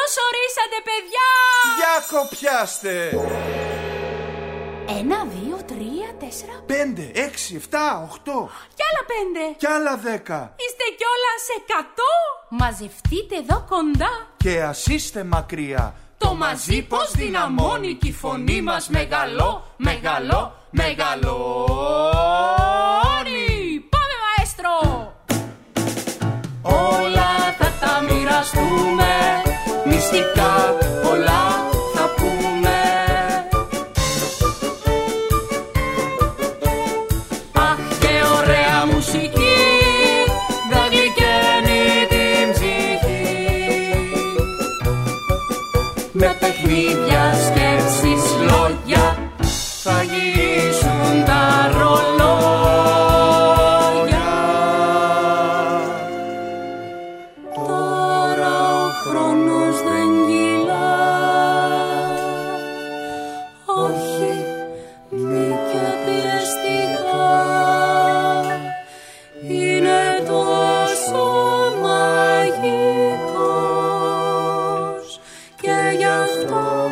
Καλώς ορίσατε, παιδιά! Για κοπιάστε! 1, 2, 3, 4, 5, 6, 7, 8. Κι άλλα 5. Κι άλλα 10. Είστε κιόλας 100. Μαζευτείτε εδώ κοντά. Και ας είστε μακριά. Το μαζί πως δυναμώνει κι η φωνή μας μεγαλώνει. Πάμε, μαέστρο! Όλα θα τα μοιραστούμε, μυστικά πολλά θα πούμε. Αχ, και ωραία μουσική θα γλυκαίνει την ψυχή. Με παιχνίδια, σκέψεις, λόγια θα γυρίσουν τα ρολόγια. Τώρα ο χρόνος δεν κυλά. Όχι, μη και πιεστικά. Είναι τόσο μαγικός και γι' αυτό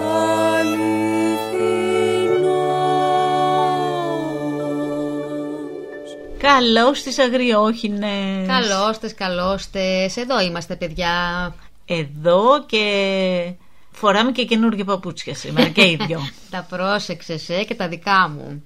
Καλώς τις αγριόχινες. Καλώς τες. Εδώ είμαστε, παιδιά. Εδώ και φοράμε και καινούργια παπούτσια σήμερα και οι δυο. Τα πρόσεξες και τα δικά μου.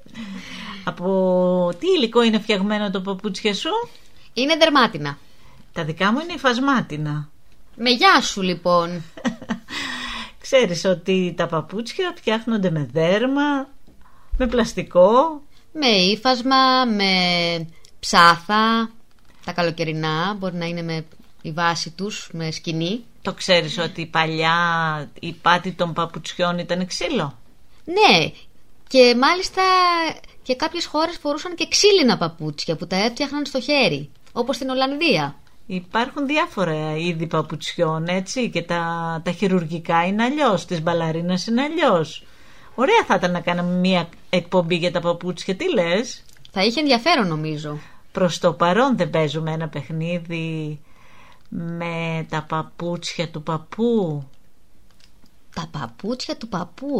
Από τι υλικό είναι φτιαγμένο το παπούτσια σου? Είναι δερμάτινα. Τα δικά μου είναι υφασμάτινα. Με γεια σου λοιπόν. Ξέρεις ότι τα παπούτσια φτιάχνονται με δέρμα, με πλαστικό, με ύφασμα, με ψάθα. Τα καλοκαιρινά μπορεί να είναι με η βάση τους, με σκοινί. Το ξέρεις ότι παλιά η πάτη των παπουτσιών ήταν ξύλο? Ναι, και μάλιστα και κάποιες χώρες φορούσαν και ξύλινα παπούτσια που τα έφτιαχναν στο χέρι, όπως στην Ολλανδία. Υπάρχουν διάφορα είδη παπουτσιών, έτσι, και τα χειρουργικά είναι αλλιώς, της μπαλαρίνας είναι αλλιώς. Ωραία θα ήταν να κάναμε μια εκπομπή για τα παπούτσια, τι λες? Θα είχε ενδιαφέρον νομίζω. Προς το παρόν δεν παίζουμε ένα παιχνίδι με τα παπούτσια του παππού? Τα παπούτσια του παππού,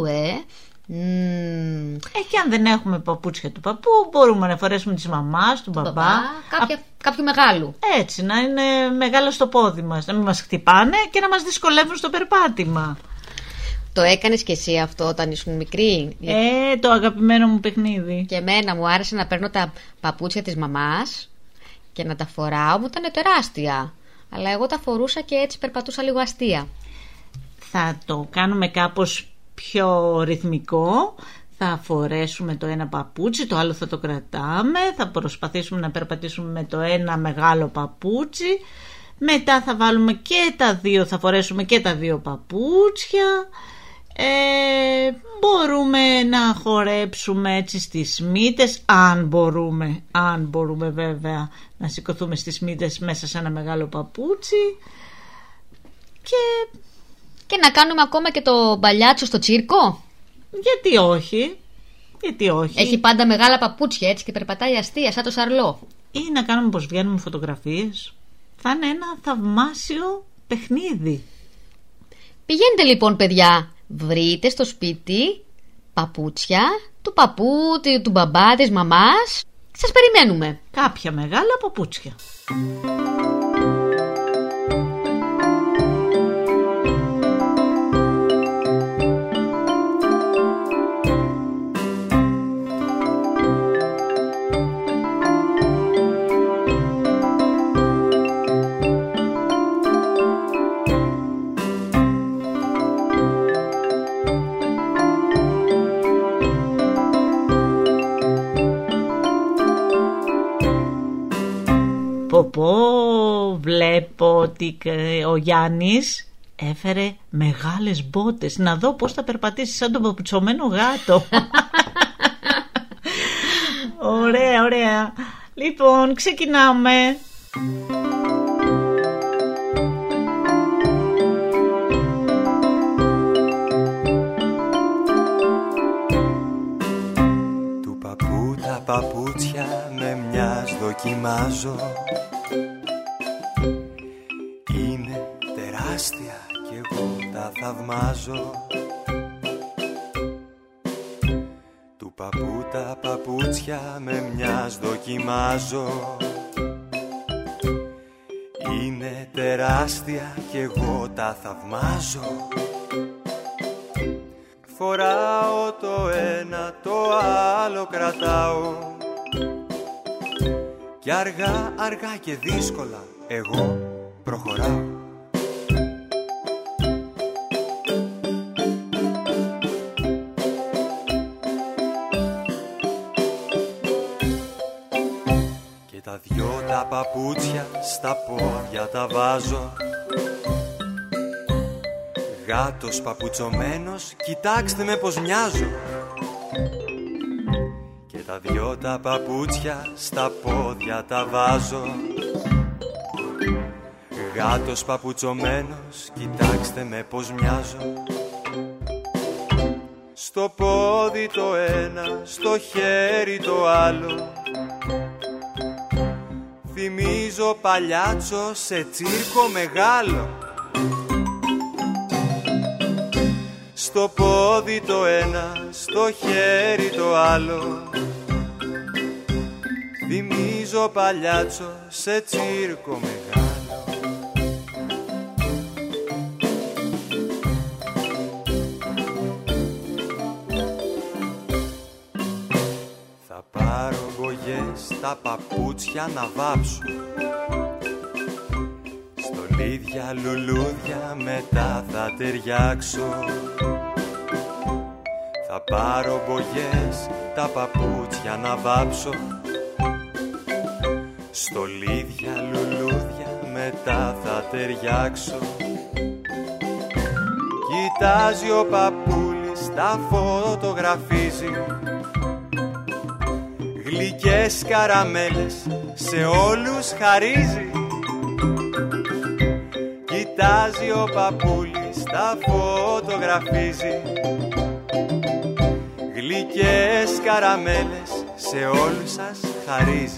Και αν δεν έχουμε παπούτσια του παππού, μπορούμε να φορέσουμε της μαμάς, του μπαμπά. Κάποιου μεγάλου. Έτσι, να είναι μεγάλο στο πόδι μας, να μην μας χτυπάνε και να μας δυσκολεύουν στο περπάτημα. Το έκανες και εσύ αυτό όταν ήσουν μικρή? Το αγαπημένο μου παιχνίδι. Και εμένα μου άρεσε να παίρνω τα παπούτσια της μαμάς και να τα φοράω, μου ήταν τεράστια. Αλλά εγώ τα φορούσα και έτσι περπατούσα λίγο αστεία. Θα το κάνουμε κάπως πιο ρυθμικό. Θα φορέσουμε το ένα παπούτσι, το άλλο θα το κρατάμε. Θα προσπαθήσουμε να περπατήσουμε με το ένα μεγάλο παπούτσι. Μετά θα βάλουμε και τα δύο, θα φορέσουμε και τα δύο παπούτσια. Μπορούμε να χορέψουμε έτσι στις μύτες, αν μπορούμε βέβαια να σηκωθούμε στις μύτες μέσα σε ένα μεγάλο παπούτσι. Και να κάνουμε ακόμα και το μπαλιάτσο στο τσίρκο. Γιατί όχι? Έχει πάντα μεγάλα παπούτσια έτσι και περπατάει αστεία σαν το Σαρλό. Ή να κάνουμε πως βγαίνουμε φωτογραφίες. Θα είναι ένα θαυμάσιο παιχνίδι. Πηγαίνετε λοιπόν, παιδιά, βρείτε στο σπίτι παπούτσια του παππού, του μπαμπά, της μαμάς. Σας περιμένουμε. Κάποια μεγάλα παπούτσια. Βλέπω ότι ο Γιάννης έφερε μεγάλες μπότες. Να δω πώς θα περπατήσει σαν τον παπουτσωμένο γάτο. Ωραία. Λοιπόν, ξεκινάμε. Του παππού τα παπούτσια με μιας δοκιμάζω. Είναι τεράστια κι εγώ τα θαυμάζω. Του παππού τα παπούτσια με μιας δοκιμάζω. Είναι τεράστια κι εγώ τα θαυμάζω. Φοράω το ένα, το άλλο κρατάω. Κι αργά, αργά και δύσκολα εγώ προχωράω. Και τα δυο τα παπούτσια στα πόδια τα βάζω. Γάτος παπουτσωμένος, κοιτάξτε με πως μοιάζω. Και τα δυο τα παπούτσια στα πόδια τα βάζω. Γάτος παπουτσωμένος, κοιτάξτε με πως μοιάζω. Στο πόδι το ένα, στο χέρι το άλλο. Θυμίζω παλιάτσο σε τσίρκο μεγάλο. Στο πόδι το ένα, στο χέρι το άλλο. Θυμίζω παλιάτσο σε τσίρκο μεγάλο. Θα πάρω μπογιές τα παπούτσια να βάψω. Στολίδια, λουλούδια μετά θα ταιριάξω. Θα πάρω μπογιές τα παπούτσια να βάψω. Στολίδια, λουλούδια μετά θα ταιριάξω. Κοιτάζει ο παππούλης, τα φωτογραφίζει. Γλυκές καραμέλες σε όλους χαρίζει. Κοιτάζει ο παππούλης, τα φωτογραφίζει. Γλυκές καραμέλες σε όλους σας χαρίζει.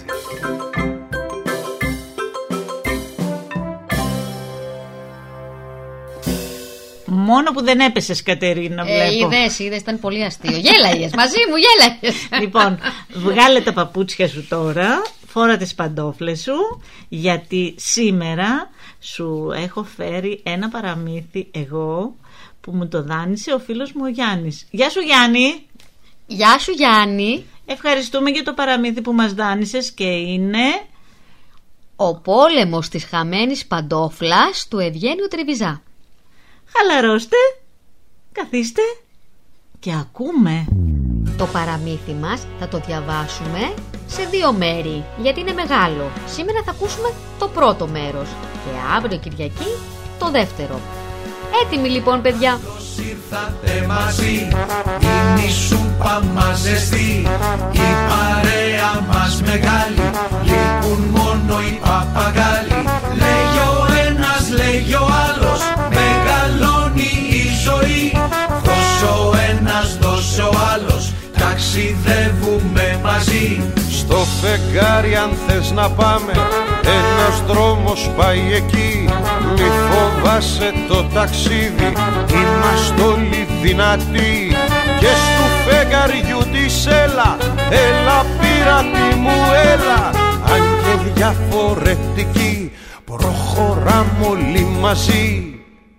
Μόνο που δεν έπεσες, Κατερίνα, βλέπω. Είδες, ήταν πολύ αστείο. Γέλαγες, μαζί μου γέλαγες. Λοιπόν, βγάλε τα παπούτσια σου τώρα, φόρα τις παντόφλες σου, γιατί σήμερα σου έχω φέρει ένα παραμύθι εγώ που μου το δάνεισε ο φίλος μου ο Γιάννης. Γεια σου, Γιάννη. Γεια σου, Γιάννη. Ευχαριστούμε για το παραμύθι που μας δάνεισες και είναι... Ο πόλεμος της χαμένης παντόφλας του Ευγένιου Τριβιζά. Χαλαρώστε, καθίστε και ακούμε. Το παραμύθι μας θα το διαβάσουμε σε 2 μέρη, γιατί είναι μεγάλο. Σήμερα θα ακούσουμε το πρώτο μέρος και αύριο Κυριακή το δεύτερο. Έτοιμοι λοιπόν, παιδιά? Ήρθατε μαζί, είναι η σούπα μας ζεστή, η παρέα μας μεγάλη, λείπουν μόνο οι παπαγάλοι. Λέγει ο ένας, λέγει ο άλλος, μεγαλώνει η ζωή. Δώσε ο ένας, δώσε ο άλλος, ταξιδεύουμε μαζί. Στο φεγγάρι αν θες να πάμε, ένας δρόμος πάει εκεί. Μη φοβάσαι το ταξίδι, είμαστε όλοι δυνατοί. Και στου φεγγαριού της έλα, έλα πειράτη μου έλα. Αν και διαφορετικοί, προχωράμε όλοι μαζί.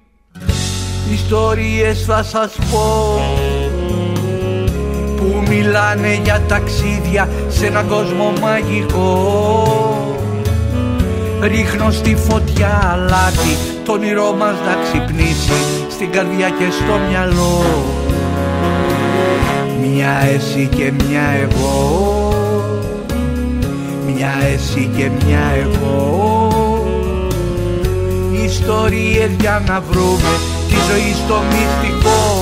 Ιστορίες θα σας πω που μιλάνε για ταξίδια σε έναν κόσμο μαγικό. Ρίχνω στη φωτιά αλάτι, το όνειρό μας να ξυπνήσει στην καρδιά και στο μυαλό. Μια εσύ και μια εγώ, μια εσύ και μια εγώ. Ιστορίες για να βρούμε τη ζωή στο μυστικό.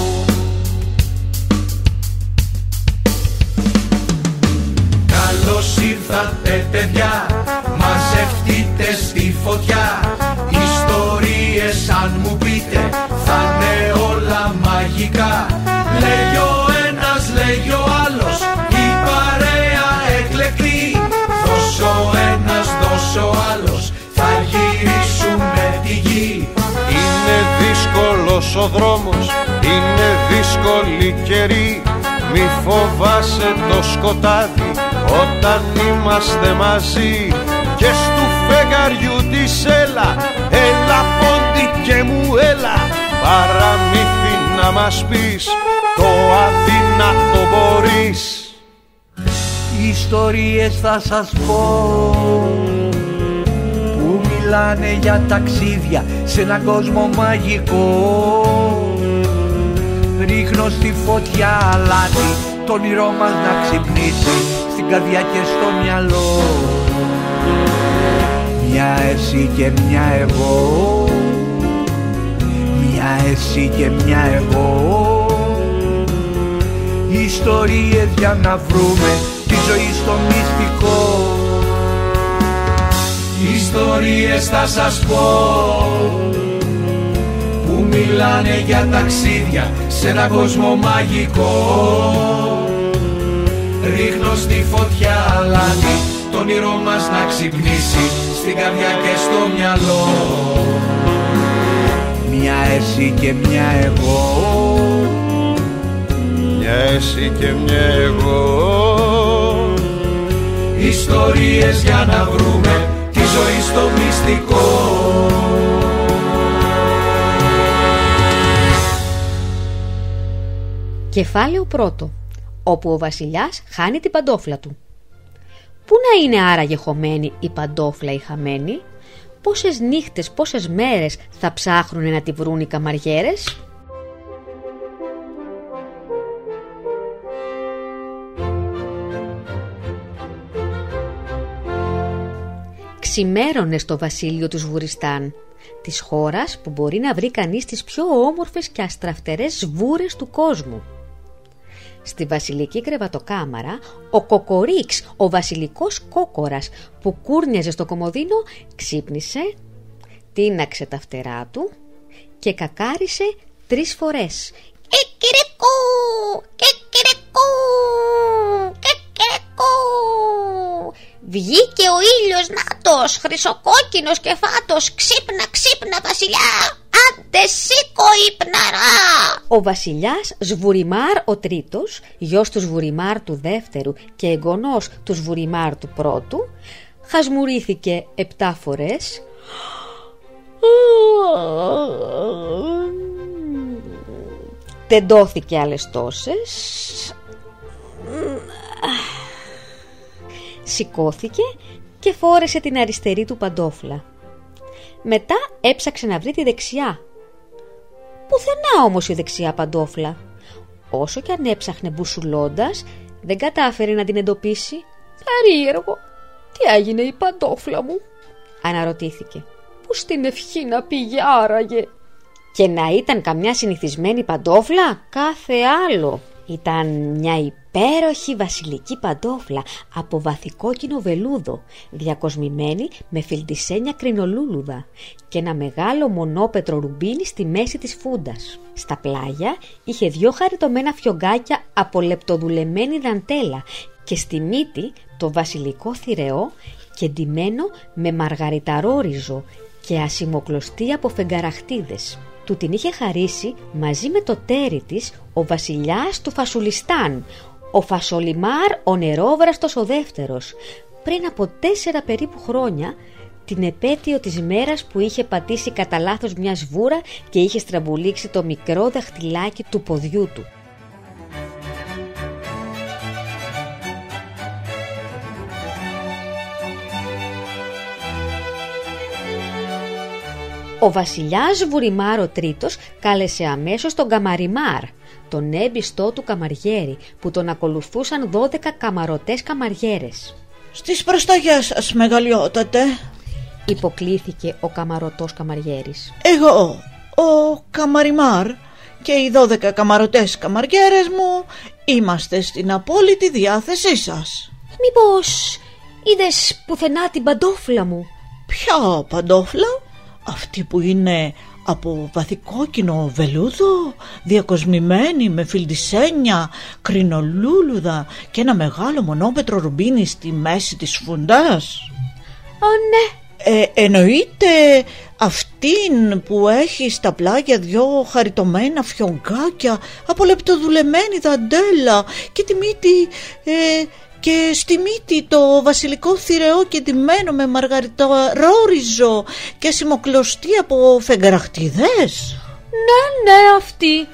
Καλώς ήρθατε παιδιά, μαζευτείτε στη φωτιά. Ιστορίες αν μου πείτε θα είναι όλα μαγικά. Λέγει ο ένας, λέγει ο άλλος, η παρέα εκλεκτή. Δώσε ο ένας, δώσε ο άλλος, θα γυρίσουμε τη γη. Είναι δύσκολο ο δρόμος είναι δύσκολη καιρή. Μη φοβάσαι το σκοτάδι όταν είμαστε μαζί. Και στου φεγγαριού της έλα, έλα πόντι και μου έλα. Παραμύθι να μας πεις, το αδύνατο μπορείς. Ιστορίες θα σας πω που μιλάνε για ταξίδια σε έναν κόσμο μαγικό. Ρίχνω στη φωτιά αλάτι, το όνειρό μας να ξυπνήσει στην καρδιά και στο μυαλό. Μια εσύ και μια εγώ, μια εσύ και μια εγώ. Ιστορίες για να βρούμε τη ζωή στο μυστικό. Ιστορίες θα σας πω που μιλάνε για ταξίδια σε έναν κόσμο μαγικό. Ρίχνω στη φωτιά αλάτι, το όνειρό μας να ξυπνήσει στην καρδιά και στο μυαλό. Μια εσύ και μια εγώ, μια εσύ και μια εγώ. Ιστορίες για να βρούμε τη ζωή στο μυστικό. Κεφάλαιο πρώτο, όπου ο βασιλιάς χάνει την παντόφλα του. Πού να είναι άραγε χωμένη η παντόφλα η χαμένη? Πόσες νύχτες, πόσες μέρες θα ψάχνουνε να τη βρουν οι καμαριέρες? Ξημέρωνε στο βασίλειο του Σβουριστάν, της χώρας που μπορεί να βρει κανείς τις πιο όμορφες και αστραφτερές σβούρες του κόσμου. Στη βασιλική κρεβατοκάμαρα, ο Κοκορίξ, ο βασιλικός κόκορας που κούρνιαζε στο κομοδίνο, ξύπνησε, τίναξε τα φτερά του και κακάρισε 3 φορές. Κεκερεκό, κεκερεκό, κεκερεκό. Βγήκε ο ήλιος νάτος, χρυσοκόκκινος και φάτος. Ξύπνα, ξύπνα βασιλιά, άντε σήκω ύπναρα. Ο βασιλιάς Σβουριμάρ ο τρίτος, γιος του Σβουριμάρ του δεύτερου και εγγονός του Σβουριμάρ του πρώτου, χασμουρήθηκε 7 φορές. Τεντώθηκε άλλες τόσες. Σηκώθηκε και φόρεσε την αριστερή του παντόφλα. Μετά έψαξε να βρει τη δεξιά. Πουθενά όμως η δεξιά παντόφλα. Όσο κι αν έψαχνε μπουσουλώντας, δεν κατάφερε να την εντοπίσει. Περίεργο, τι έγινε η παντόφλα μου? Αναρωτήθηκε. Πού στην ευχή να πήγε άραγε? Και να ήταν καμιά συνηθισμένη παντόφλα, κάθε άλλο. Ήταν μια υπέροχη βασιλική παντόφλα από βαθικόκκινο βελούδο, διακοσμημένη με φιλτισένια κρινολούλουδα και ένα μεγάλο μονόπετρο ρουμπίνι στη μέση της φούντας. Στα πλάγια είχε 2 χαριτωμένα φιωγκάκια από λεπτοδουλεμένη δαντέλα και στη μύτη το βασιλικό θηρεό κεντυμένο με μαργαριταρόριζο και ασημοκλωστή από φεγγαραχτίδες. Του την είχε χαρίσει μαζί με το τέρι της ο βασιλιάς του Φασουλιστάν, ο Φασολιμάρ ο νερόβραστος ο δεύτερος, πριν από 4 περίπου χρόνια, την επέτειο της μέρας που είχε πατήσει κατά λάθος μια σβούρα και είχε στραμπουλήξει το μικρό δαχτυλάκι του ποδιού του. Ο βασιλιάς Βουριμάρ ο τρίτος κάλεσε αμέσως τον Καμαριμάρ, τον έμπιστό του καμαριέρη, που τον ακολουθούσαν 12 καμαρωτές καμαριέρες. «Στις προσταγές σας, μεγαλειότατε», υποκλήθηκε ο καμαρωτός καμαριέρης. «Εγώ, ο Καμαριμάρ και οι 12 καμαρωτές καμαριέρες μου είμαστε στην απόλυτη διάθεσή σας». «Μήπως είδες πουθενά την παντόφλα μου?» «Ποια παντόφλα? Αυτή που είναι από βαθικόκκινο βελούδο, διακοσμημένη με φιλτισένια, κρινολούλουδα και ένα μεγάλο μονόπετρο ρουμπίνι στη μέση της φούντας?» «Α, ναι». Εννοείται Αυτήν που έχει στα πλάγια 2 χαριτωμένα φιωγκάκια από λεπτοδουλεμένη δαντέλα και τη μύτη... και στη μύτη το βασιλικό θηρεό κεντυμένο με μαργαριταρόριζο και σημοκλωστή από φεγγαραχτιδές. Ναι, αυτή.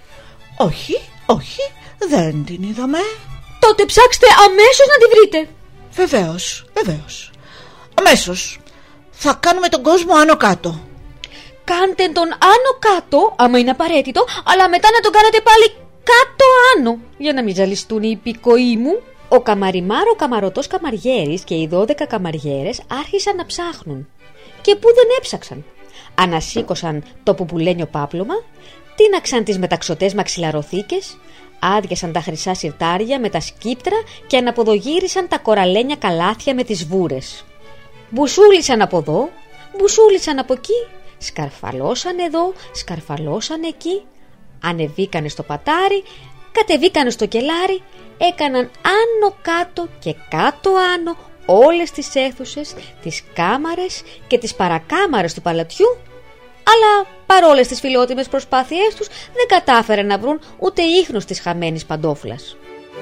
Όχι, δεν την είδαμε. Τότε ψάξτε αμέσως να τη βρείτε. Βεβαίως. Αμέσως. Θα κάνουμε τον κόσμο άνω κάτω. Κάντε τον άνω κάτω, άμα είναι απαραίτητο, αλλά μετά να τον κάνετε πάλι κάτω άνω, για να μην ζαλιστούν οι υπηκοοί μου. Ο Καμαριμάρο Καμαρωτός Καμαριέρης και οι 12 καμαριέρες άρχισαν να ψάχνουν. Και πού δεν έψαξαν. Ανασήκωσαν το πουπουλένιο πάπλωμα, τίναξαν τις μεταξωτές μαξιλαροθήκες, άδειασαν τα χρυσά σιρτάρια με τα σκύπτρα και αναποδογύρισαν τα κοραλένια καλάθια με τις βούρες. Μπουσούλησαν από εδώ, μπουσούλησαν από εκεί, σκαρφαλώσαν εδώ, σκαρφαλώσαν εκεί, ανεβήκανε στο πατάρι, κατεβήκανε στο κελάρι, έκαναν άνω κάτω και κάτω άνω όλες τις αίθουσες, τις κάμαρες και τις παρακάμαρες του παλατιού, αλλά παρόλες τις φιλότιμες προσπάθειές τους δεν κατάφεραν να βρουν ούτε ίχνος της χαμένης παντόφλας.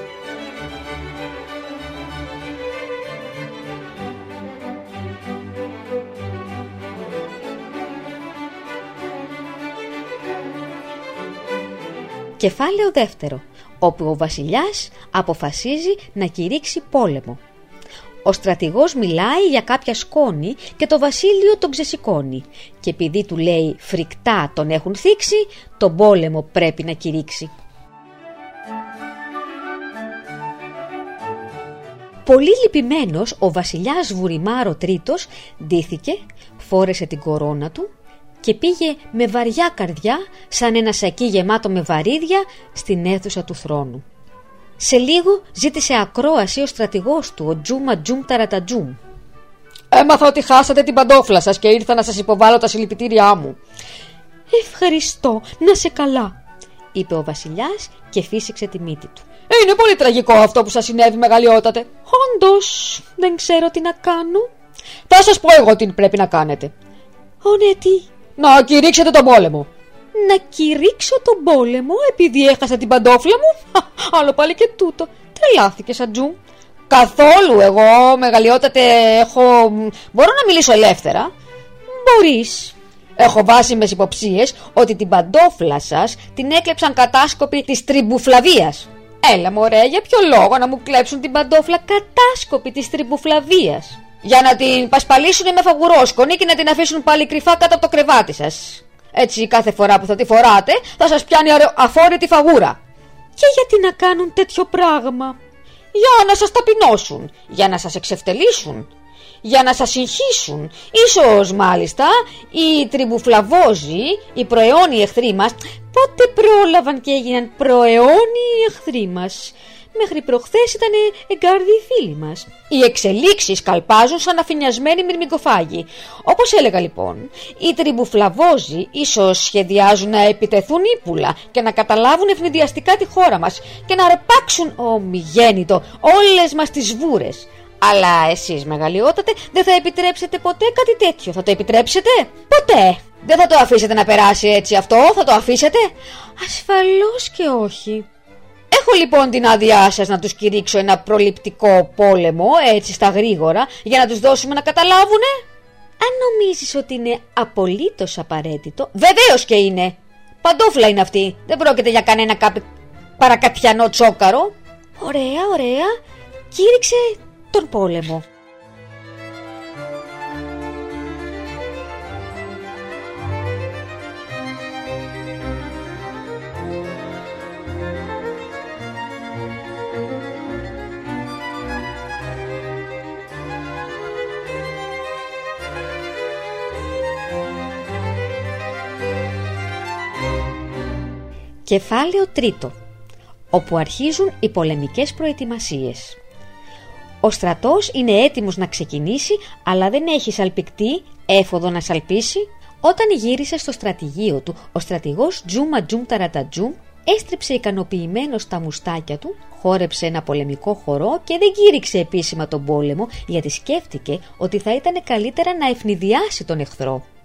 Κεφάλαιο δεύτερο, όπου ο βασιλιάς αποφασίζει να κηρύξει πόλεμο. Ο στρατηγός μιλάει για κάποια σκόνη και το βασίλειο τον ξεσηκώνει και επειδή του λέει φρικτά τον έχουν θίξει, τον πόλεμο πρέπει να κηρύξει. Πολύ λυπημένος ο βασιλιάς Βουριμάρο Τρίτος ντύθηκε, φόρεσε την κορώνα του και πήγε με βαριά καρδιά, σαν ένα σακί γεμάτο με βαρύδια, στην αίθουσα του θρόνου. Σε λίγο ζήτησε ακρόαση ο στρατηγός του, ο Τζούμα Τζούμ Ταρατατζούμ. Έμαθα ότι χάσατε την παντόφλα σας και ήρθα να σας υποβάλω τα συλληπιτήριά μου. Ευχαριστώ, να σε καλά, είπε ο βασιλιάς και φύσηξε τη μύτη του. Είναι πολύ τραγικό αυτό που σας συνέβη, μεγαλειότατε. Όντως, δεν ξέρω τι να κάνω. Θα σας πω εγώ τι πρέπει να κάνετε. Ναι, τι? Να κηρύξετε τον πόλεμο. Να κηρύξω τον πόλεμο επειδή έχασα την παντόφλα μου? Άλλο πάλι και τούτο. Τρελάθηκες, Ατζούμ. Καθόλου, εγώ, μεγαλειότατε, μπορώ να μιλήσω ελεύθερα? Μπορείς. Έχω βάσιμες υποψίες ότι την παντόφλα σας την έκλεψαν κατάσκοποι της Τριμπουφλαβίας. Έλα μωρέ, για ποιο λόγο να μου κλέψουν την παντόφλα κατάσκοποι της Τριμπουφλαβίας? Για να την πασπαλίσουν με φαγουρόσκονη και να την αφήσουν πάλι κρυφά κάτω από το κρεβάτι σας. Έτσι κάθε φορά που θα τη φοράτε θα σας πιάνει αφόρητη φαγούρα. Και γιατί να κάνουν τέτοιο πράγμα? Για να σας ταπεινώσουν, για να σας εξευτελίσουν, για να σας συγχύσουν. Ίσως μάλιστα οι Τριμπουφλαβόζοι, οι προαιώνιοι εχθροί μας, πότε πρόλαβαν και έγιναν προαιώνιοι εχθροί μας? Μέχρι προχθές ήταν εγκάρδιοι φίλοι μας. Οι εξελίξεις καλπάζουν σαν αφηνιασμένοι μυρμικοφάγοι. Όπως έλεγα λοιπόν, οι Τριμπουφλαβόζοι ίσως σχεδιάζουν να επιτεθούν ύπουλα και να καταλάβουν ευνηδιαστικά τη χώρα μας και να αρπάξουν ομιγέννητο όλες μας τις βούρες. Αλλά εσείς, μεγαλειότατε, δεν θα επιτρέψετε ποτέ κάτι τέτοιο? Θα το επιτρέψετε? Ποτέ. Δεν θα το αφήσετε να περάσει έτσι αυτό? Θα το αφήσετε? Ασφαλώς και όχι. Έχω λοιπόν την άδειά σας να τους κηρύξω ένα προληπτικό πόλεμο, έτσι στα γρήγορα, για να τους δώσουμε να καταλάβουνε. Αν νομίζεις ότι είναι απολύτως απαραίτητο? Βεβαίως και είναι. Παντόφλα είναι αυτή. Δεν πρόκειται για κανένα παρακατιανό τσόκαρο. Ωραία, ωραία. Κήρυξε τον πόλεμο. Κεφάλαιο τρίτο, όπου αρχίζουν οι πολεμικές προετοιμασίες. Ο στρατός είναι έτοιμος να ξεκινήσει, αλλά δεν έχει σαλπικτή έφοδο να σαλπίσει. Όταν γύρισε στο στρατηγείο του, ο στρατηγός Τζούμα Τζούμ Ταρατατζούμ έστριψε ικανοποιημένος τα μουστάκια του, χόρεψε ένα πολεμικό χορό και δεν κήρυξε επίσημα τον πόλεμο, γιατί σκέφτηκε ότι θα ήταν καλύτερα να ευνηδιάσει τον εχθρό.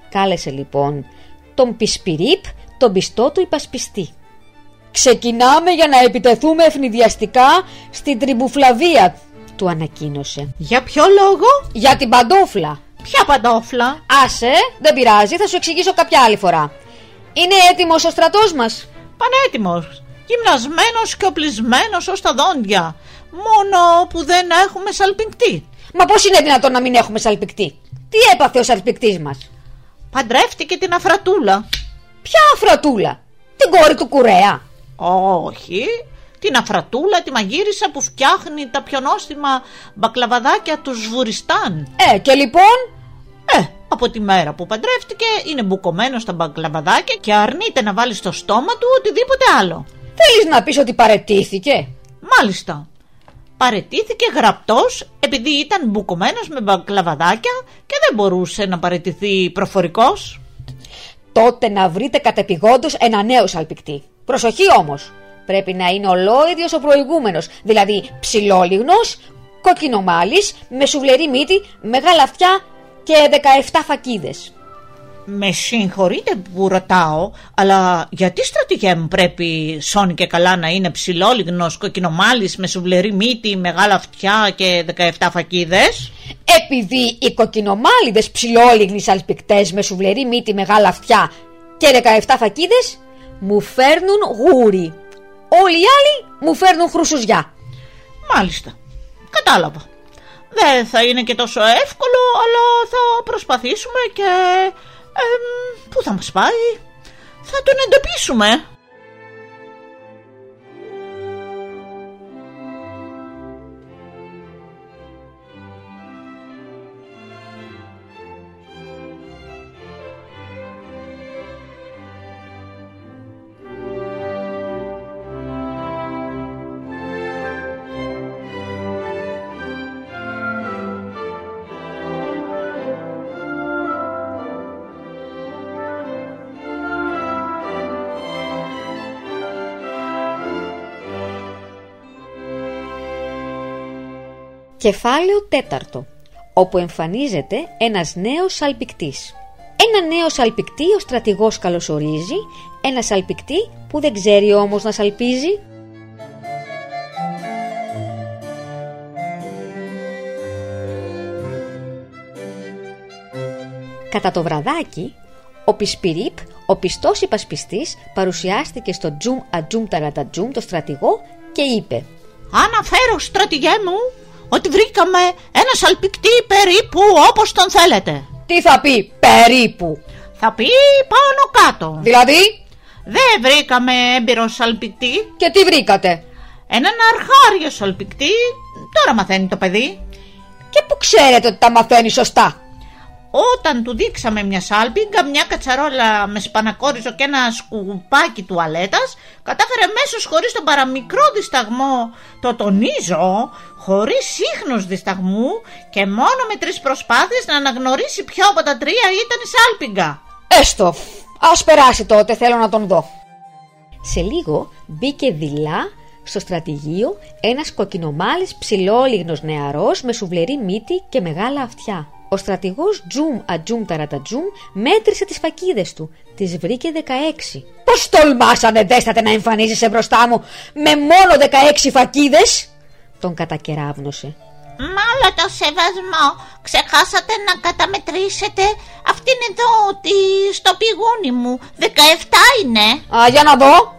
Κάλεσε λοιπόν τον Πισπιρίπ, τον πιστό του υπασπιστή. «Ξεκινάμε για να επιτεθούμε ευνηδιαστικά στην Τριμπουφλαβία», του ανακοίνωσε. Για ποιο λόγο? «Για την παντόφλα». Ποια παντόφλα? «Άσε, δεν πειράζει, θα σου εξηγήσω κάποια άλλη φορά. Είναι έτοιμος ο στρατός μας?» «Πανέτοιμος, γυμνασμένος και οπλισμένος ως τα δόντια. Μόνο που δεν έχουμε σαλπικτή». «Μα πώς είναι δυνατόν να μην έχουμε σαλπικτή? Τι έπαθε ο σαλπικτής μας?» «Παντρεύτηκε την Αφρατούλα». «Ποια Αφρατούλα? Την κόρη του κουρέα?» «Όχι, την Αφρατούλα, τη μαγείρισα που φτιάχνει τα πιο νόστιμα μπακλαβαδάκια του Σβουριστάν». Και λοιπόν?» Από τη μέρα που παντρεύτηκε είναι μπουκωμένο στα μπακλαβαδάκια και αρνείται να βάλει στο στόμα του οτιδήποτε άλλο». «Θέλεις να πεις ότι παραιτήθηκε?» «Μάλιστα. Παραιτήθηκε γραπτός επειδή ήταν μπουκωμένος με μπακλαβαδάκια και δεν μπορούσε να παραιτηθεί προφορικός». «Τότε να βρείτε κατεπηγόντως ένα νέο σαλπικτή. Προσοχή όμως, πρέπει να είναι ολόιδιος ο προηγούμενος, δηλαδή ψηλόλιγνος, κοκκινομάλης, με σουβλερή μύτη, μεγάλα αυτιά και 17 φακίδες». «Με συγχωρείτε που ρωτάω, αλλά γιατί, στρατηγέ μου, πρέπει σώνει και καλά να είναι ψηλόλιγνος, κοκκινομάλης, με σουβλερή μύτη, μεγάλα αυτιά και 17 φακίδες?» «Επειδή οι κοκκινομάλιδες ψηλόλιγνοι σαλπικτές με σουβλερή μύτη, μεγάλα αυτιά και 17 φακίδες μου φέρνουν γούρι. Όλοι οι άλλοι μου φέρνουν χρουσουζιά». «Μάλιστα, κατάλαβα. Δεν θα είναι και τόσο εύκολο, αλλά θα προσπαθήσουμε και... πού θα μας πάει? Θα τον εντοπίσουμε». Κεφάλαιο 4, όπου εμφανίζεται ένας νέος σαλπικτής. Ένα νέο σαλπικτή ο στρατηγός καλωσορίζει, ένα σαλπικτή που δεν ξέρει όμως να σαλπίζει. Κατά το βραδάκι, ο Πισπιρίπ, ο πιστός υπασπιστής, παρουσιάστηκε στο Τζουμ Ατζουμ Ταρατατζουμ, το στρατηγό, και είπε: «Αναφέρω, στρατηγέ μου, ότι βρήκαμε ένα σαλπικτή περίπου όπως τον θέλετε». «Τι θα πει περίπου?» «Θα πει πάνω κάτω». «Δηλαδή?» «Δεν βρήκαμε έμπειρο σαλπικτή». «Και τι βρήκατε?» «Έναν αρχάριο σαλπικτή, τώρα μαθαίνει το παιδί». «Και που ξέρετε ότι τα μαθαίνει σωστά?» «Όταν του δείξαμε μια σάλπιγγα, μια κατσαρόλα με σπανακόριζο και ένα σκουπάκι τουαλέτας, κατάφερε αμέσως, χωρίς τον παραμικρό δισταγμό, το τονίζω, χωρίς ίχνος δισταγμού και μόνο με 3 προσπάθειες, να αναγνωρίσει ποιο από τα 3 ήταν η σάλπιγγα». «Έστω, ας περάσει τότε, θέλω να τον δω». Σε λίγο μπήκε δειλά στο στρατηγείο ένας κοκκινομάλης ψηλόλιγνος νεαρός με σουβλερή μύτη και μεγάλα αυτιά. Ο στρατηγός Τζουμ Ατζουμ Ταρατατζουμ μέτρησε τις φακίδες του. Τις βρήκε 16. «Πώς τολμάσανε, δέστατε, να εμφανίζεσαι μπροστά μου με μόνο 16 φακίδες?» Τον κατακεράβνωσε. «Μ' όλο το σεβασμό, ξεχάσατε να καταμετρήσετε αυτήν εδώ, στο πηγούνι μου. 17 είναι». «Α, για να δω.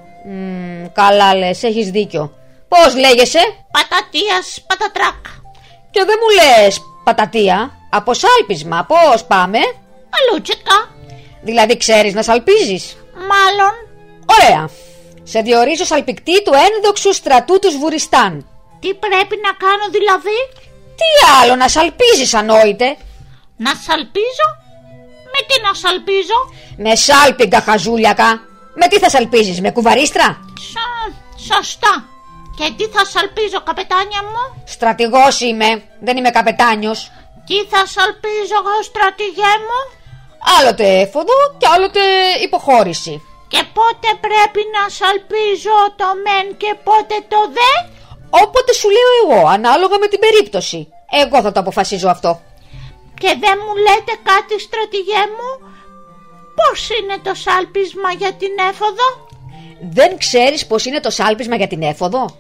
Καλά λες, έχεις δίκιο. Πώς λέγεσαι?» «Πατατίας Πατατράκ». «Και δεν μου λες πατατία? Από σάλπισμα, πώς πάμε?» «Αλούτσικα». «Δηλαδή ξέρεις να σαλπίζεις?» «Μάλλον». «Ωραία. Σε διορίζω σαλπικτή του ένδοξου στρατού του Σβουριστάν». «Τι πρέπει να κάνω δηλαδή?» «Τι άλλο, να σαλπίζεις, ανόητε». «Να σαλπίζω? Με τι να σαλπίζω?» «Με σάλπιγγα, χαζούλιακα. Με τι θα σαλπίζεις, με κουβαρίστρα?» «Σωστά. Και τι θα σαλπίζω, καπετάνια μου?» «Στρατηγός είμαι, δεν είμαι καπετάνιος». «Τι θα σαλπίζω εγώ, στρατηγέ μου?» «Άλλοτε έφοδο και άλλοτε υποχώρηση». «Και πότε πρέπει να σαλπίζω το μεν και πότε το δε?» «Όποτε σου λέω εγώ, ανάλογα με την περίπτωση. Εγώ θα το αποφασίζω αυτό». «Και δεν μου λέτε κάτι, στρατηγέ μου, πώς είναι το σάλπισμα για την έφοδο? Δεν ξέρεις πώς είναι το σάλπισμα για την έφοδο?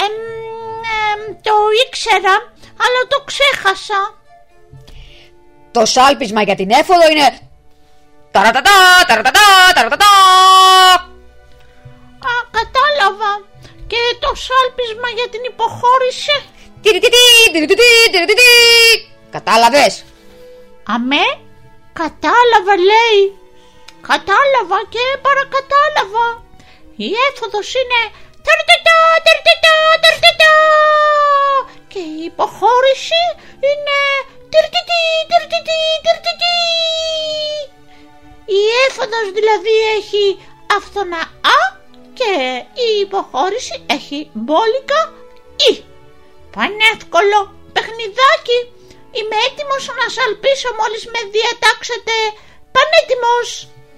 Το ήξερα, αλλά το ξέχασα. Το σάλπισμα για την έφοδο είναι... ταρατατά, ταρατατά, ταρατατά. Κατάλαβα. Και το σάλπισμα για την υποχώρηση? Κατάλαβες? Αμέ, κατάλαβα λέει. Κατάλαβα και παρακατάλαβα. Η έφοδος είναι τερτετά, τερτετά, τερτετά. Και η υποχώρηση είναι τερτετή, τερτετή, τερτετή. Η έφοδος δηλαδή έχει άφθονα α και η υποχώρηση έχει μπόλικα ι. Πανεύκολο παιχνιδάκι. Είμαι έτοιμος να σαλπίσω μόλις με διατάξετε. Πανέτοιμος.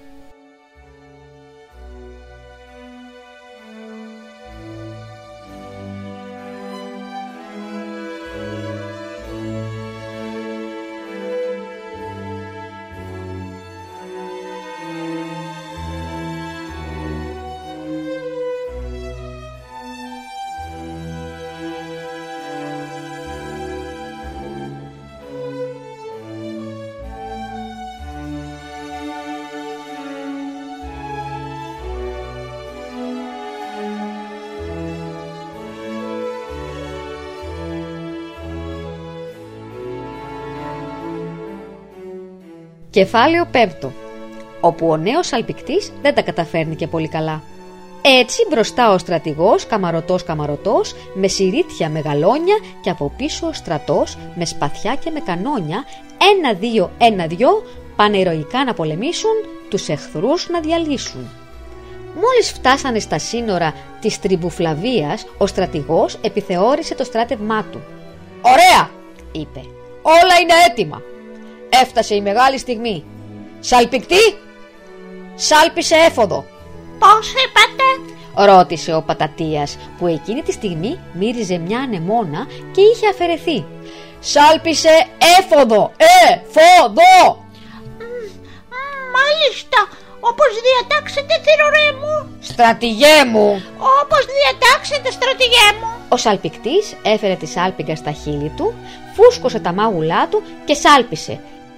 Κεφάλαιο 5, όπου ο νέος σαλπικτής δεν τα καταφέρνει και πολύ καλά. Έτσι μπροστά ο στρατηγός καμαρωτός με συρίτια μεγαλόνια και από πίσω ο στρατός με σπαθιά και με κανόνια 1-2-1-2 πάνε ηρωικά να πολεμήσουν, τους εχθρούς να διαλύσουν. Μόλις φτάσανε στα σύνορα της Τριμπουφλαβίας, ο στρατηγός επιθεώρησε το στράτευμά του. «Ωραία», είπε, «όλα είναι έτοιμα. Έφτασε η μεγάλη στιγμή. Σαλπικτή, σάλπισε έφοδο». «Πώς είπατε?» ρώτησε ο Πατατίας, που εκείνη τη στιγμή μύριζε μια ανεμόνα και είχε αφαιρεθεί. «Σάλπισε έφοδο, έφοδο». «Μάλιστα, όπως διατάξετε, θηρορέ μου». «Στρατηγέ μου». «Όπως διατάξετε, στρατηγέ μου». Ο σαλπικτής έφερε τη σάλπιγγα στα χείλη του, φούσκωσε τα μάγουλά του και σάλπισε.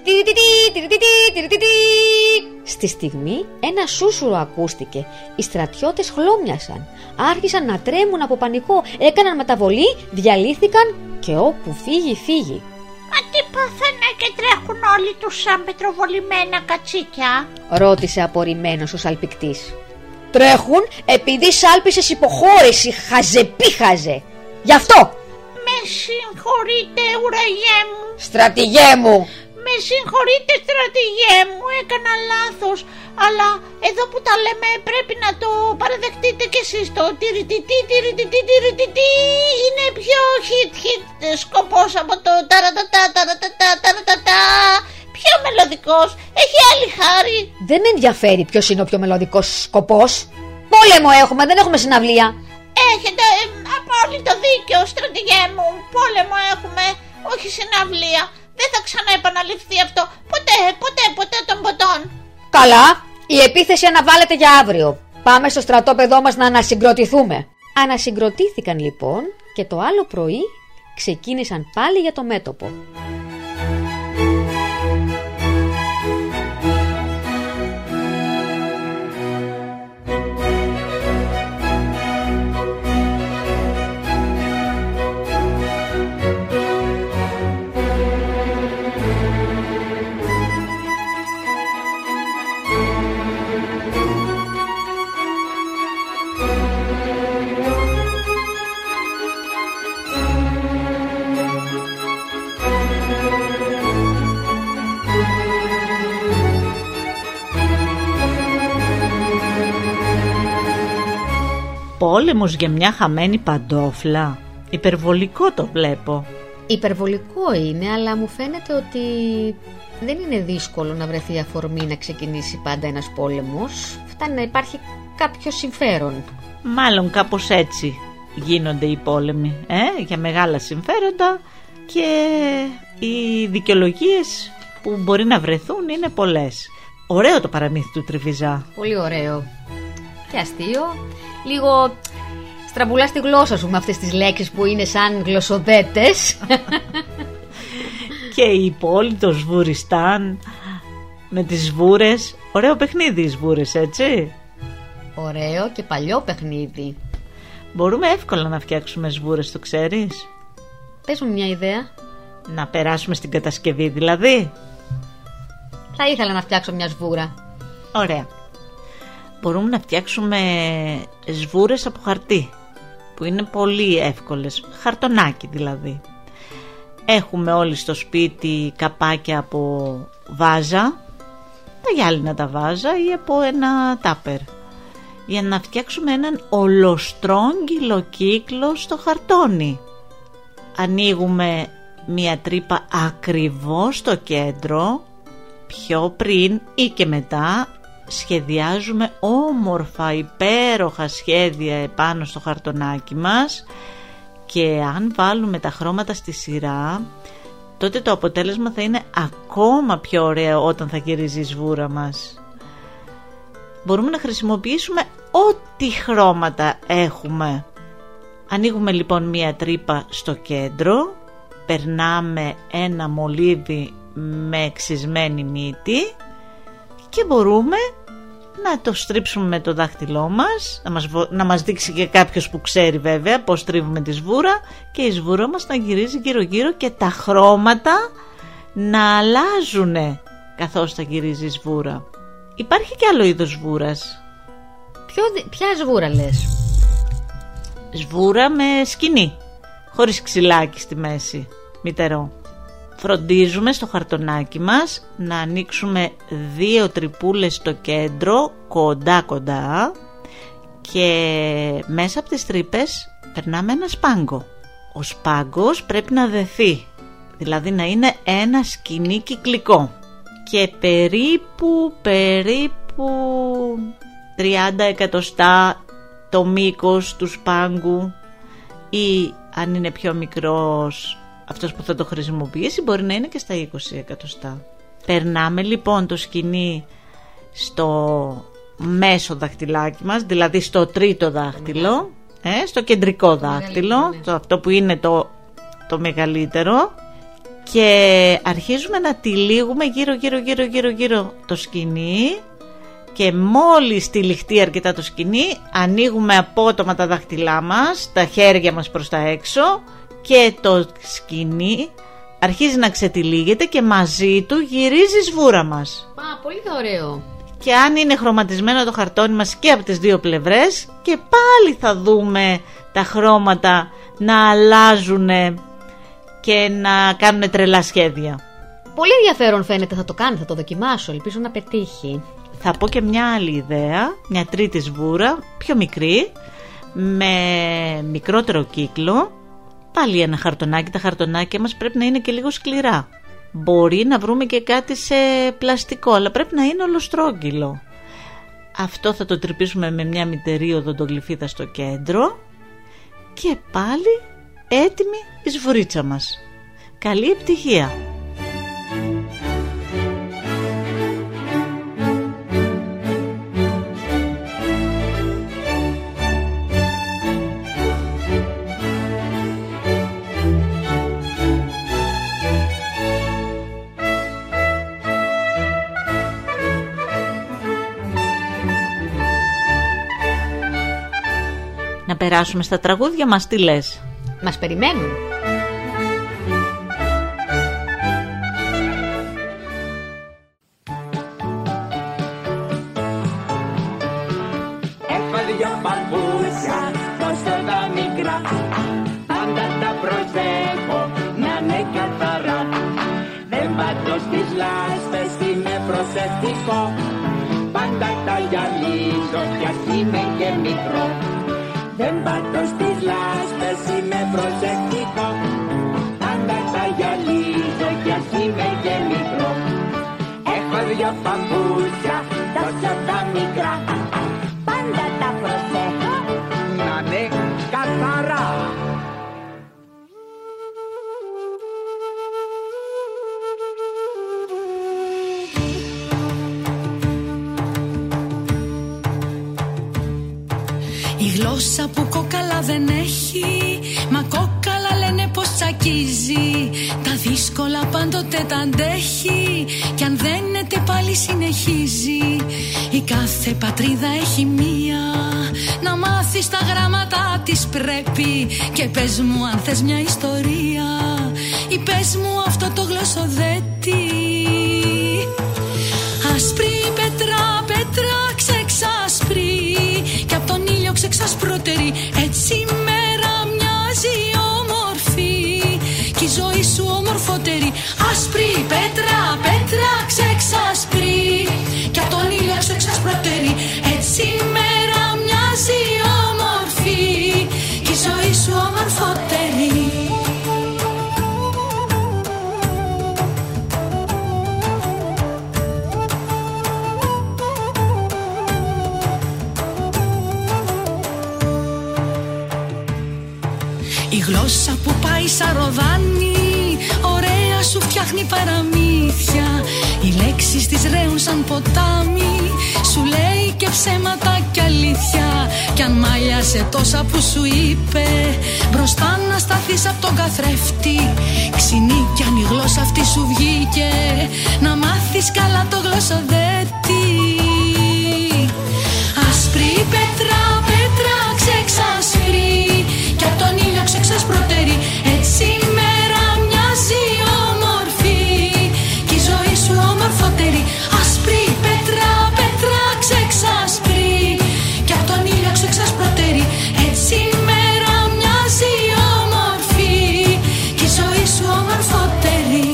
Στη στιγμή ένα σούσουρο ακούστηκε. Οι στρατιώτες χλώμιασαν, άρχισαν να τρέμουν από πανικό, έκαναν μεταβολή, διαλύθηκαν και όπου φύγει. «Μα τι πάθανε και τρέχουν όλοι τους σαν πετροβολημένα κατσίκια?» ρώτησε απορριμμένος ο σαλπικτής. «Τρέχουν επειδή σάλπισες υποχώρηση, χαζεπίχαζε. Γι' αυτό». «Με συγχωρείτε, ουραγέ μου». «Στρατηγέ μου». «Με συγχωρείτε, στρατηγέ μου, έκανα λάθος, αλλά εδώ που τα λέμε πρέπει να το παραδεχτείτε κι εσείς. Το τυριτιτί είναι πιο hit σκοπός από το ταρατατά, πιο μελωδικός, έχει άλλη χάρη». «Δεν με ενδιαφέρει ποιος είναι ο πιο μελωδικός σκοπός. Πόλεμο έχουμε, δεν έχουμε συναυλία». «Έχετε απόλυτο δίκιο, στρατηγέ μου, πόλεμο έχουμε, όχι συναυλία. Δεν θα ξαναεπαναληφθεί αυτό ποτέ των ποτών». «Καλά, η επίθεση αναβάλλεται για αύριο. Πάμε στο στρατόπεδό μας να ανασυγκροτηθούμε». Ανασυγκροτήθηκαν λοιπόν και το άλλο πρωί ξεκίνησαν πάλι για το μέτωπο. Πόλεμος για μια χαμένη παντόφλα. Υπερβολικό το βλέπω. Υπερβολικό είναι, αλλά μου φαίνεται ότι δεν είναι δύσκολο να βρεθεί αφορμή να ξεκινήσει πάντα ένας πόλεμος. Φτάνει να υπάρχει κάποιο συμφέρον. Μάλλον κάπως έτσι γίνονται οι πόλεμοι, για μεγάλα συμφέροντα, και οι δικαιολογίες που μπορεί να βρεθούν είναι πολλές. Ωραίο το παραμύθι του Τριβιζά. Πολύ ωραίο. Και αστείο. Λίγο στραμπουλά στη γλώσσα σου με αυτές τις λέξεις που είναι σαν γλωσσοδέτες. Και η πόλη, το Σβουριστάν, με τις σβούρες. Ωραίο παιχνίδι οι σβούρες, έτσι. Ωραίο και παλιό παιχνίδι. Μπορούμε εύκολα να φτιάξουμε σβούρες, το ξέρεις? Πες μου μια ιδέα. Να περάσουμε στην κατασκευή δηλαδή. Θα ήθελα να φτιάξω μια σβούρα. Ωραία. Μπορούμε να φτιάξουμε σβούρες από χαρτί, που είναι πολύ εύκολες. Χαρτονάκι δηλαδή. Έχουμε όλοι στο σπίτι καπάκια από βάζα, τα γυάλινα τα βάζα, ή από ένα τάπερ, για να φτιάξουμε έναν ολοστρόγγυλο κύκλο στο χαρτόνι. Ανοίγουμε μία τρύπα ακριβώς στο κέντρο. Πιο πριν ή και μετά σχεδιάζουμε όμορφα, υπέροχα σχέδια επάνω στο χαρτονάκι μας, και αν βάλουμε τα χρώματα στη σειρά, τότε το αποτέλεσμα θα είναι ακόμα πιο ωραίο όταν θα γυρίζει η σβούρα μας. Μπορούμε να χρησιμοποιήσουμε ό,τι χρώματα έχουμε. Ανοίγουμε λοιπόν μία τρύπα στο κέντρο, περνάμε ένα μολύβι με ξυσμένη μύτη και μπορούμε να το στρίψουμε με το δάχτυλό μας, να μας δείξει και κάποιος που ξέρει βέβαια πώς στρίβουμε τη σβούρα, και η σβούρα μας να γυρίζει γύρω γύρω και τα χρώματα να αλλάζουν καθώς θα γυρίζει η σβούρα. Υπάρχει και άλλο είδος σβούρας. Ποια σβούρα λες? Σβούρα με σκοινί, χωρίς ξυλάκι στη μέση, μητερό. Φροντίζουμε στο χαρτονάκι μας να ανοίξουμε 2 τρυπούλες στο κέντρο, κοντά κοντά, και μέσα από τις τρύπες περνάμε ένα σπάγκο. Ο σπάγκος πρέπει να δεθεί, δηλαδή να είναι ένα σκοινί κυκλικό, και περίπου 30 εκατοστά το μήκος του σπάγκου, ή αν είναι πιο μικρός αυτός που θα το χρησιμοποιήσει μπορεί να είναι και στα 20 εκατοστά. Περνάμε λοιπόν το σκοινί στο μέσο δαχτυλάκι μας, δηλαδή στο τρίτο δάχτυλο, στο κεντρικό δάχτυλο, αυτό που είναι το μεγαλύτερο, και αρχίζουμε να τυλίγουμε γύρω το σκοινί, και μόλις τυλιχτεί αρκετά το σκοινί ανοίγουμε απότομα τα δάχτυλά μας, τα χέρια μας προς τα έξω, και το σκοινί αρχίζει να ξετυλίγεται και μαζί του γυρίζει η σβούρα μας. Πολύ ωραίο. Και αν είναι χρωματισμένο το χαρτόνι μας και από τις δύο πλευρές, και πάλι θα δούμε τα χρώματα να αλλάζουν και να κάνουν τρελά σχέδια. Πολύ ενδιαφέρον φαίνεται, θα το κάνω, θα το δοκιμάσω, ελπίζω να πετύχει. Θα πω και μια άλλη ιδέα, μια τρίτη σβούρα, πιο μικρή, με μικρότερο κύκλο. Πάλι ένα χαρτονάκι, τα χαρτονάκια μας πρέπει να είναι και λίγο σκληρά. Μπορεί να βρούμε και κάτι σε πλαστικό, αλλά πρέπει να είναι ολοστρόγγυλο. Αυτό θα το τρυπήσουμε με μια μυτερή οδοντογλυφίδα στο κέντρο, και πάλι έτοιμη η σβουρίτσα μας. Καλή επιτυχία! Να περάσουμε στα τραγούδια μας, τι λες? Μας περιμένουν. Έχω 2 παπούτσια, τόσο τα μικρά, πάντα τα προσέχω να είναι καθαρά. Δεν πατώ στις λάσπες, είμαι προσεκτικό, πάντα τα γυαλίζω κι ας είμαι και μικρό. Δεν πατώ στις λάσπες, είμαι προσεκτικό, πάντα τα γυαλίζω κι ας είμαι και μικρό. Έχω 2 παπούτσια, τόσο τα μικρά, πάντα τα προσέχω να είναι καθαρά. Η γλώσσα που κόκαλα δεν έχει, μα κόκαλα λένε πως τσακίζει. Τα δύσκολα πάντοτε τα αντέχει, κι αν δένεται πάλι συνεχίζει. Η κάθε πατρίδα έχει μία, να μάθεις τα γράμματα της πρέπει. Και πες μου αν θες μια ιστορία, ή πες μου αυτό το γλωσσοδέτη. Ασπρή πέτρα, πέτρα ξεξασπρή, κι απ' τον ήλιο ξεξασπρότερη. Έτσι η μέρα μοιάζει όμορφη, κι η ζωή σου ομορφότερη. Ασπρή πέτρα, πέτρα ξεξασπρή, κι απ' τον ήλιο ξεξασπρότερη. Έτσι η μέρα μοιάζει όμορφη, κι η ζωή σου ομορφότερη. Η γλώσσα που πάει σαν ροδάνι, ωραία σου φτιάχνει παραμύθια. Οι λέξεις της ρέουν σαν ποτάμι, σου λέει και ψέματα κι αλήθεια. Κι αν μάλιασε τόσα που σου είπε, μπροστά να σταθείς απ' τον καθρέφτη. Ξινή κι αν η γλώσσα αυτή σου βγήκε, να μάθεις καλά το γλωσσοδέτη. Ασπρή πέτρα, πέτρα ξεξασπρή, κι απ' τον ήλιο ξεξασπρότερη. Έτσι η μέρα μοιάζει όμορφη, κι η ζωή σου ομορφότερη. Ασπρή πέτρα, πέτρα ξεξασπρή, κι απ' τον ήλιο ξεξασπρότερη. Έτσι η μέρα μοιάζει όμορφη, κι η ζωή σου ομορφότερη.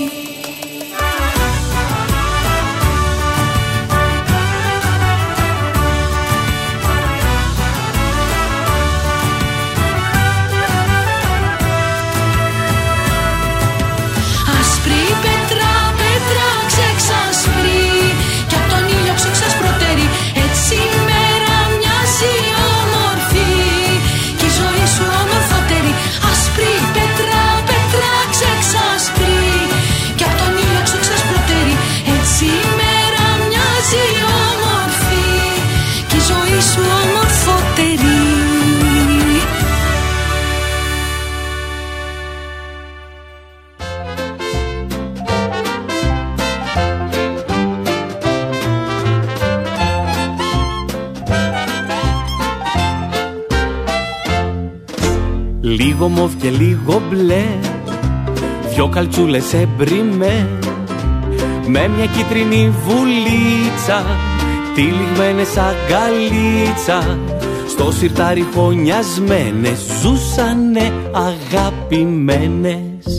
Λίγο μοβ και λίγο μπλε, δυο καλτσούλες εμπριμέ, με μια κίτρινη βουλίτσα, τυλιγμένες αγκαλίτσα, στο σιρτάρι χωνιασμένες, ζούσανε αγαπημένες.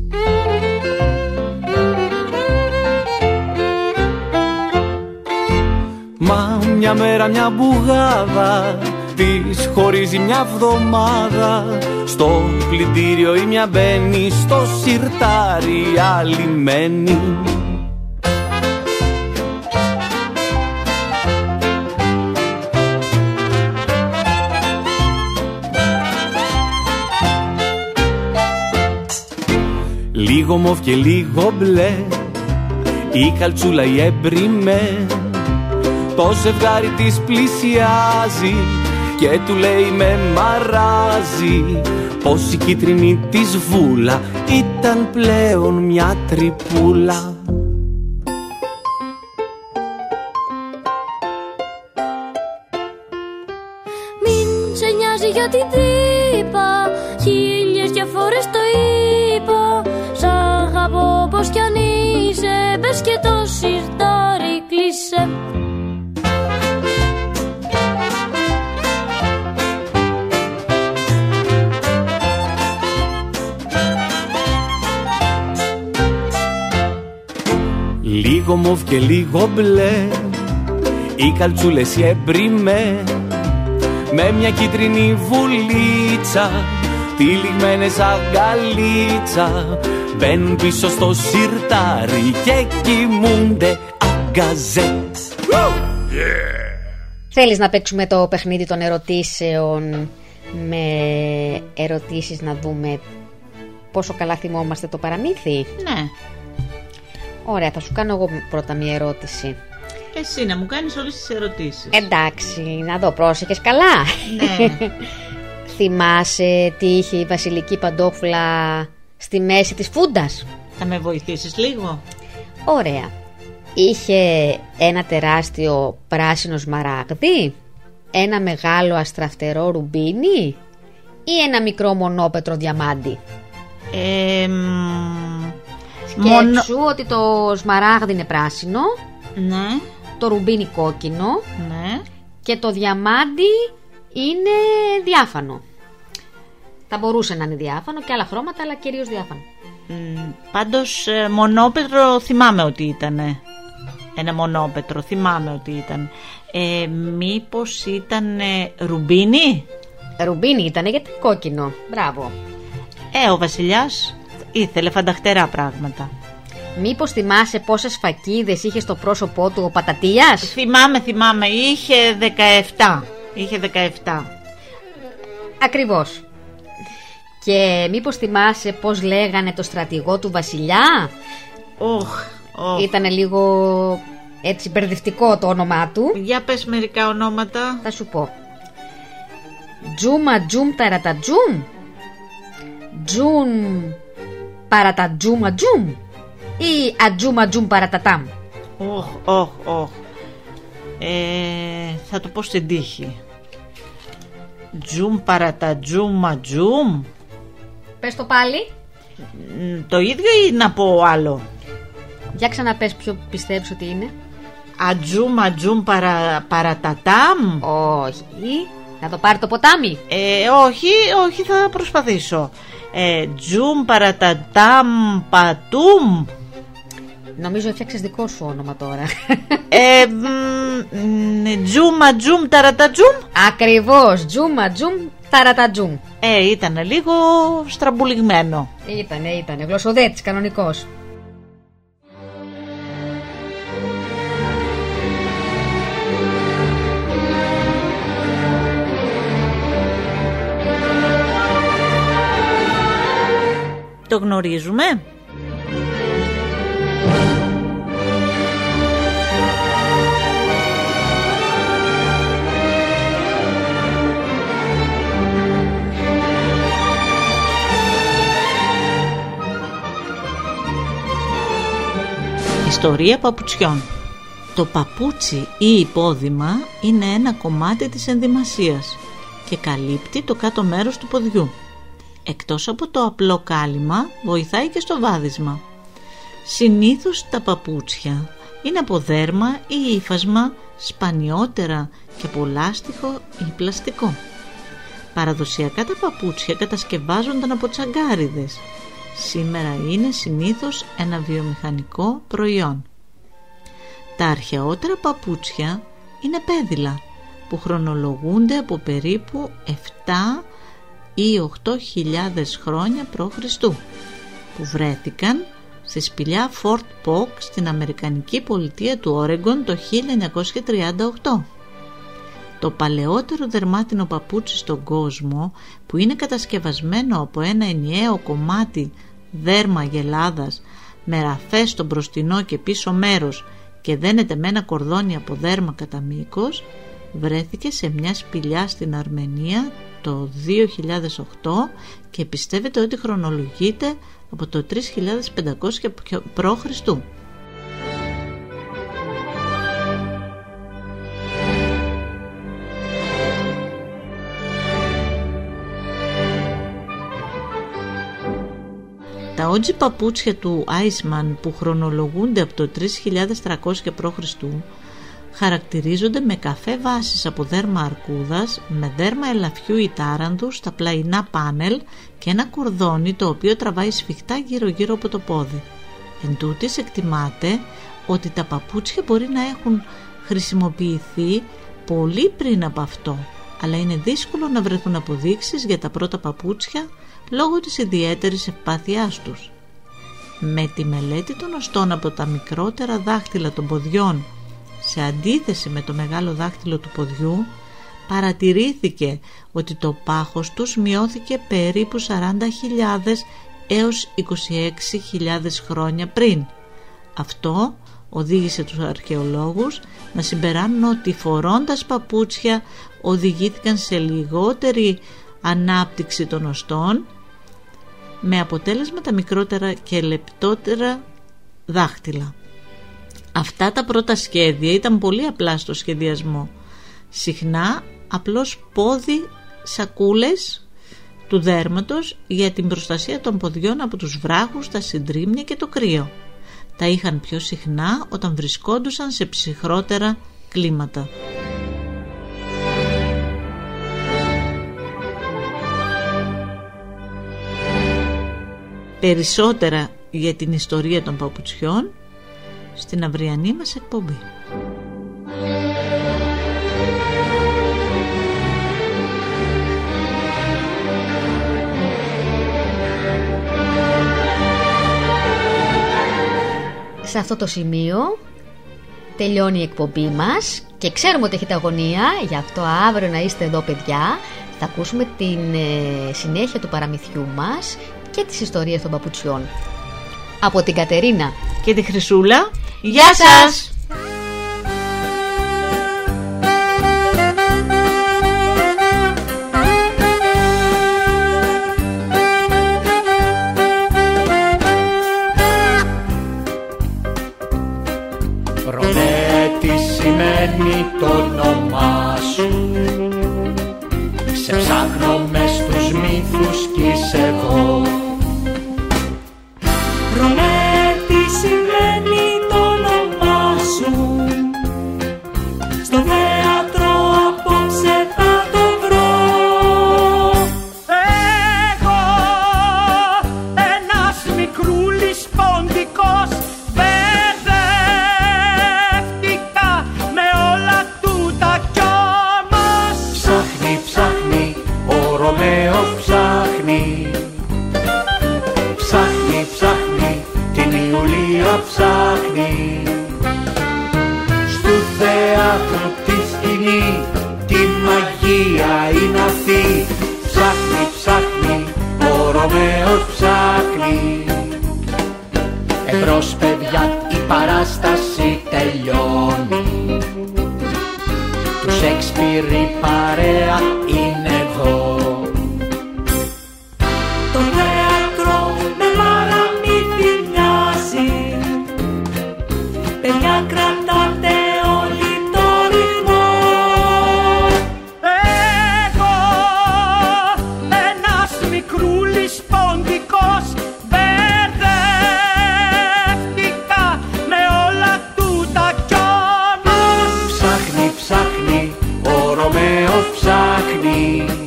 Μα μια μέρα μια μπουγάδα της χωρίζει μια βδομάδα, στο πλυντήριο η μια μπαίνει, στο σιρτάρι η άλλη μένει. Λίγο μοβ και λίγο μπλε, η καλτσούλα η έμπριμε, το ζευγάρι της πλησιάζει και του λέει με μαράζει, πως η κίτρινη της βούλα ήταν πλέον μια τρυπούλα. Μην σε νοιάζει για την τρύπα, χίλιες και φορές το είπα. Σ' αγαπώ πως κι αν είσαι, μπες και το σιρτάρι κλείσε. Λίγο μοβ και λίγο μπλε, οι καλτσούλες οι έμπριμε, με μια κίτρινη βουλίτσα, τυλιγμένες αγκαλίτσα, μπαίνουν πίσω στο σιρτάρι και κοιμούνται αγκαζέ. Θέλεις να παίξουμε το παιχνίδι των ερωτήσεων, με ερωτήσεις να δούμε πόσο καλά θυμόμαστε το παραμύθι? Ναι. Ωραία, θα σου κάνω εγώ πρώτα μια ερώτηση. Εσύ να μου κάνεις όλες τις ερωτήσεις. Εντάξει, να δω, πρόσεχες καλά. Ναι. Θυμάσαι τι είχε η βασιλική παντόφλα στη μέση της φούντας? Θα με βοηθήσεις λίγο? Ωραία. Είχε ένα τεράστιο πράσινο σμαράγδι, ένα μεγάλο αστραφτερό ρουμπίνι ή ένα μικρό μονόπετρο διαμάντι? Σκέψου ότι το σμαράγδι είναι πράσινο, ναι, το ρουμπίνι κόκκινο, ναι, και το διαμάντι είναι διάφανο. Θα μπορούσε να είναι διάφανο και άλλα χρώματα, αλλά κυρίως διάφανο. Πάντως μονόπετρο θυμάμαι ότι ήτανε. Ένα μονόπετρο θυμάμαι ότι ήταν. Μήπως ήταν ρουμπίνι? Ρουμπίνι ήταν, γιατί κόκκινο. Μπράβο. Ο βασιλιάς ήθελε φανταχτερά πράγματα. Μήπως θυμάσαι πόσες φακίδες είχε στο πρόσωπό του ο Πατατίας? Θυμάμαι, είχε 17. Ακριβώς. Και μήπως θυμάσαι πώς λέγανε το στρατηγό του βασιλιά? Ήτανε λίγο έτσι μπερδευτικό το όνομά του. Για πες μερικά ονόματα. Θα σου πω. Τζούμα τζούμ ταρατατζούμ, τζούμ παρατατζούμα τζούμ ή ατζούμα τζούμ παρατατάμ? Θα το πω στην τύχη. Τζούμ παρατατζούμα τζούμ. Πες το πάλι. Το ίδιο ή να πω άλλο? Για ξαναπες ποιο πιστεύεις ότι είναι. Ατζούμα τζούμ παρατατάμ. Όχι. Να το πάρει το ποτάμι. Όχι, θα προσπαθήσω. Τζούμ παρατατάμ πατούμ. Νομίζω έφτιαξες δικό σου όνομα τώρα. Τζούμα τζούμ ταρατατζούμ. Ακριβώς, τζούμα τζούμ ταρατατζούμ. Ήταν λίγο στραμπουλιγμένο. Ήτανε, γλωσσοδέτης κανονικός. Το γνωρίζουμε? Ιστορία παπουτσιών. Το παπούτσι ή υπόδημα είναι ένα κομμάτι της ενδυμασίας και καλύπτει το κάτω μέρος του ποδιού. Εκτός από το απλό κάλυμα, βοηθάει και στο βάδισμα. Συνήθως τα παπούτσια είναι από δέρμα ή ύφασμα, σπανιότερα και πολλάστιχο ή πλαστικό. Παραδοσιακά τα παπούτσια κατασκευάζονταν από τσαγκάριδες. Σήμερα είναι συνήθως ένα βιομηχανικό προϊόν. Τα αρχαιότερα παπούτσια είναι πέδιλα που χρονολογούνται από περίπου 7 ή 8.000 χρόνια π.Χ. που βρέθηκαν στη σπηλιά Fort Polk στην Αμερικανική πολιτεία του Όρεγκον το 1938. Το παλαιότερο δερμάτινο παπούτσι στον κόσμο, που είναι κατασκευασμένο από ένα ενιαίο κομμάτι δέρμα γελάδας με ραφές στο μπροστινό και πίσω μέρος και δένεται με ένα κορδόνι από δέρμα κατά μήκος, βρέθηκε σε μια σπηλιά στην Αρμενία το 2008 και πιστεύετε ότι χρονολογείται από το 3500 π.Χ. Τα ότζι παπούτσια του Iceman που χρονολογούνται από το 3300 π.Χ. χαρακτηρίζονται με καφέ βάσης από δέρμα αρκούδας, με δέρμα ελαφιού ή τάρανδου στα πλαϊνά πάνελ και ένα κορδόνι το οποίο τραβάει σφιχτά γύρω-γύρω από το πόδι. Εν τούτοις εκτιμάται ότι τα παπούτσια μπορεί να έχουν χρησιμοποιηθεί πολύ πριν από αυτό, αλλά είναι δύσκολο να βρεθούν αποδείξεις για τα πρώτα παπούτσια λόγω της ιδιαίτερης ευπάθειάς τους. Με τη μελέτη των οστών από τα μικρότερα δάχτυλα των ποδιών σε αντίθεση με το μεγάλο δάχτυλο του ποδιού, παρατηρήθηκε ότι το πάχος τους μειώθηκε περίπου 40.000 έως 26.000 χρόνια πριν. Αυτό οδήγησε τους αρχαιολόγους να συμπεράνουν ότι φορώντας παπούτσια οδηγήθηκαν σε λιγότερη ανάπτυξη των οστών, με αποτέλεσμα τα μικρότερα και λεπτότερα δάχτυλα. Αυτά τα πρώτα σχέδια ήταν πολύ απλά στο σχεδιασμό. Συχνά απλώς πόδι σακούλες του δέρματος για την προστασία των ποδιών από τους βράχους, τα συντρίμμια και το κρύο. Τα είχαν πιο συχνά όταν βρισκόντουσαν σε ψυχρότερα κλίματα. Περισσότερα για την ιστορία των παπουτσιών στην αυριανή μας εκπομπή. Σε αυτό το σημείο τελειώνει η εκπομπή μας και ξέρουμε ότι έχετε αγωνία, γι' αυτό αύριο να είστε εδώ, παιδιά. Θα ακούσουμε την συνέχεια του παραμυθιού μας και τις ιστορίες των παπουτσιών. Από την Κατερίνα και τη Χρυσούλα, γεια σας! Ρωμέ, τι σημαίνει το όνομά σου? Σε ψάχνω μες στους μύθους κι είσαι εγώ. Ρωμέ, τι σημαίνει το όνομά σου? Στο θέατρο απόψε θα το βρω. Εγώ, ένας μικρούλης ποντικός, μπερδεύτηκα με όλα τούτα κι όμως ψάχνει, ψάχνει, ο Ρωμαίο ψάχνει. Ψάχνει, ψάχνει, την Ιουλία ψάχνει. Στου θέατρου τη σκηνή, τη μαγεία είναι αυτή. Ψάχνει, ψάχνει, ο Ρωμαίος ψάχνει. Εμπρός παιδιά, η παράσταση τελειώνει. Του Σέξπιρ η παρέα είναι εδώ. το θέατρο με παραμύθι μοιάζει. Παιδιά, κρατάτε όλοι το ρυθμό. Εγώ, ένας μικρούλης ποντικός, μπερδεύτηκα με όλα τούτα κι όμως ψάχνει, ψάχνει, ο Ρωμαίος ψάχνει.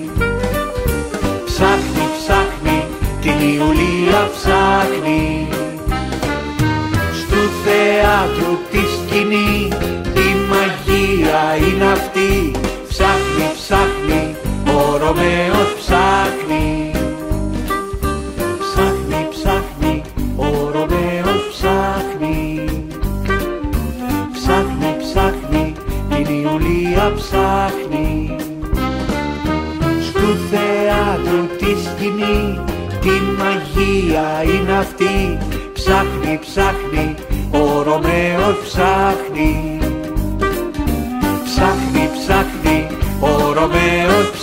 Ψάχνει, ψάχνει, την Ιουλία ψάχνει. Στου θεάτρου τη σκηνή, η μαγεία είναι αυτή. Ψάχνει, ψάχνει, ο Ρωμαίος ψάχνει. Ψάχνει, ψάχνει, ο Ρωμαίος ψάχνει. Ψάχνει, ψάχνει, την Ιουλία ψάχνει. Στου θεάτρου τη σκηνή, τη μαγεία είναι αυτή. Ψάχνει, ψάχνει, ο Ρωμαίος ψάχνει. Ψάχνει, ψάχνει, ο Ρωμαίος